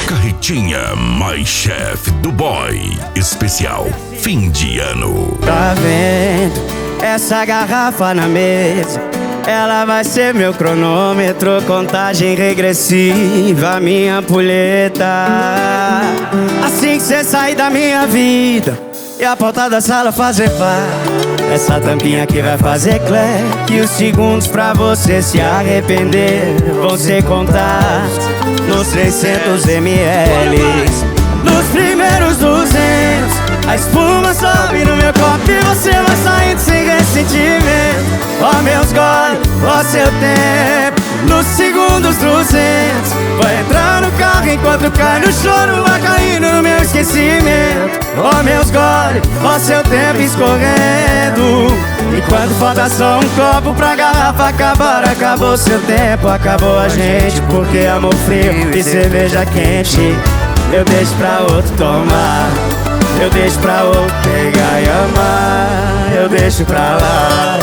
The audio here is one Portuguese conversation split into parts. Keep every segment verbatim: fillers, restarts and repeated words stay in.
Carretinha My Chef do Boy. Especial fim de ano. Tá vendo essa garrafa na mesa? Ela vai ser meu cronômetro, contagem regressiva, minha ampulheta. Assim que cê sair da minha vida e a porta da sala fazer pá, essa tampinha aqui vai fazer clack. E os segundos pra você se arrepender vão ser contados nos seiscentos mililitros. Nos primeiros duzentos a espuma sobe no meu copo e você vai saindo sem ressentimento. Ó meus goles, ó seu tempo. Nos segundos duzentos vai entrar no carro enquanto cai no choro, vai caindo no meu esquecimento. Ó meus goles, ó seu tempo escorrendo. E quando falta só um copo pra garrafa acabar, acabou seu tempo, acabou a gente. Porque amor frio e cerveja quente eu deixo pra outro tomar, eu deixo pra outro pegar e amar, eu deixo pra lá.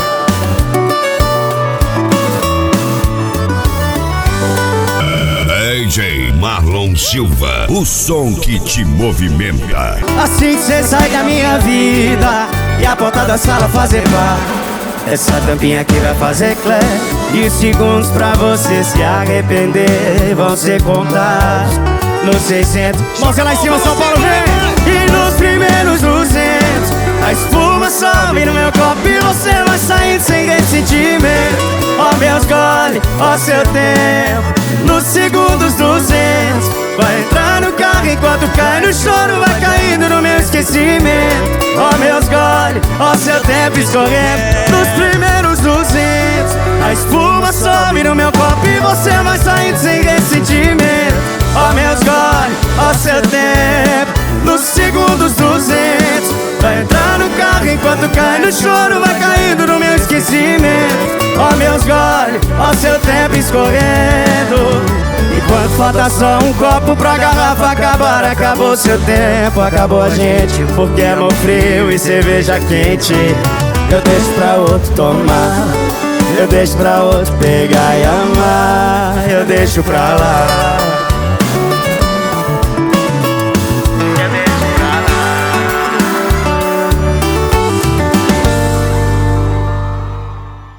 D J Marlon Silva, o som que te movimenta. Assim que cê sai da minha vida e a porta da sala fazer pá, essa tampinha aqui vai fazer clack. E os segundos pra você se arrepender vão ser contados nos seiscentos. Mãozinha lá em cima, São Paulo, vem! E nos primeiros duzentos a espuma sobe no meu copo e você vai saindo sem ressentimento. Ó meus goles, ó seu tempo. Nos segundos duzentos vai entrar no carro enquanto cai no choro, vai caindo no meu esquecimento. Ó meus goles, ó seu tempo escorrendo. Nos primeiros duzentos a espuma sobe no meu copo e você vai saindo sem ressentimento. Ó meus goles, ó seu tempo. Nos segundos duzentos vai entrar no carro enquanto cai no choro, vai caindo no meu esquecimento. Ó meus goles, ó seu tempo escorrendo. E quando falta só um copo pra garrafa acabar, acabou seu tempo, acabou a gente. Porque amor frio e cerveja quente eu deixo pra outro tomar, eu deixo pra outro pegar e amar, eu deixo pra lá.